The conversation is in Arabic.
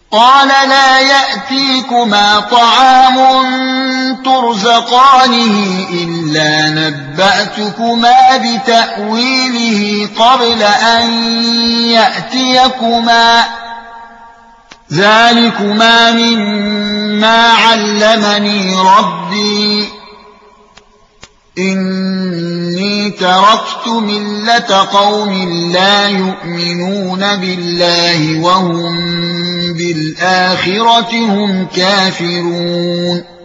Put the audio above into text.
قال لا يأتيكما طعام ترزقانه إلا نبأتكما بتأويله قبل أن يأتيكما ذلكما مما علمني ربي إني تركت ملة قوم لا يؤمنون بالله وهم بالآخرة هم كافرون